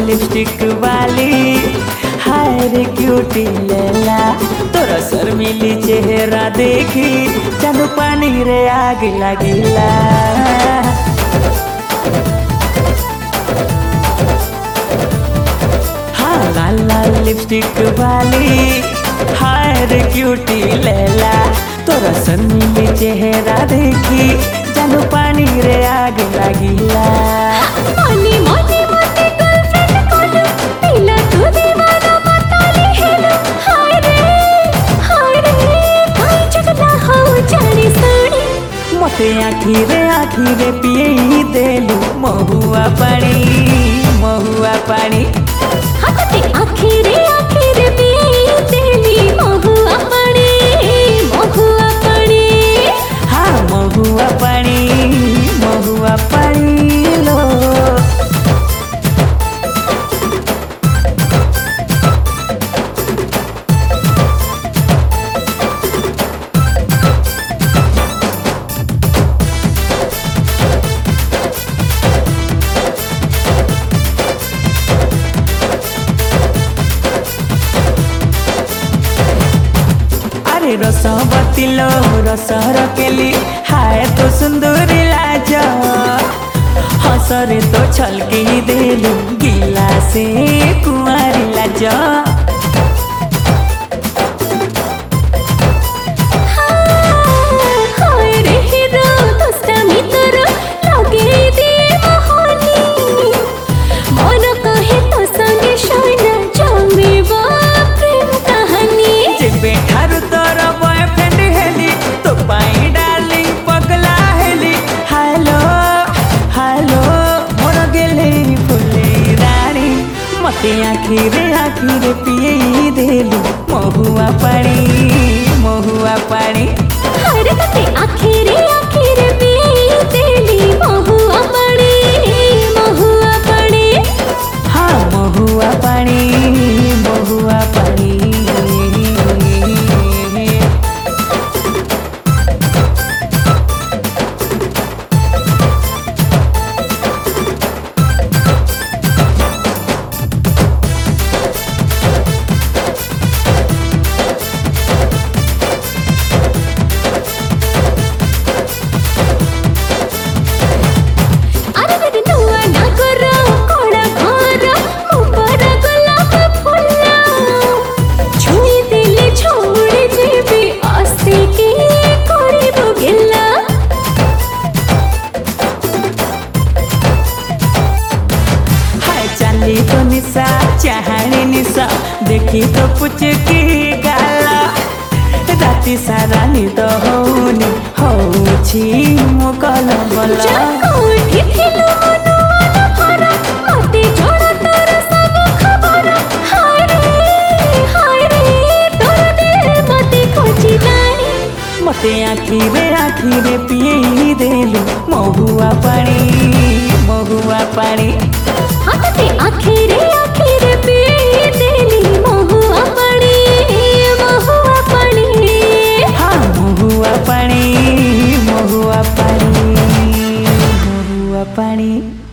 Lipstick वाली हाय रे cutie लैला तोरा शर्मिली चेहरा देखी चांद पानी रे आग लागिला। हाँ लाल लाल लिपस्टिक वाली हाय रे क्यूटी लैला तोरा शर्मिली चेहरा देखी चांद पानी रे आग लागिला। मनी मनी मते गर्लफ्रेंड कोलो पीला तू दीवाना बताली हेलो हाय रे काई चटला हो जाने साड़ी मते आखी रे पिए देलू महुआ पानी हाथे आखिरे पिए देली महुआ पानी हाँ महुआ पानी लो। रस बतिलो रस रकेली हाय तो सुंदरी लाज हसरे तो छलके देलू गिला से कुंवारी लाज। मते आखी रे पिए देलू महुआ पानी हरे मते आखी रे पिए देली महुआ पानी हाँ महुआ पानी तो निशा चाहनी निशा देखी तो कुछ की गाला राति सारा निद होनी होछि मो कलबल कोठी थिलो मनवाना भरा मते जोड़ा तोर सब खबर हाय रे तोर दिल मते खोजी लानी मते आखी रे पिए देलू महुआ पानी हाथे आखी रे पिए देली महुआ पानी हाँ महुआ पानी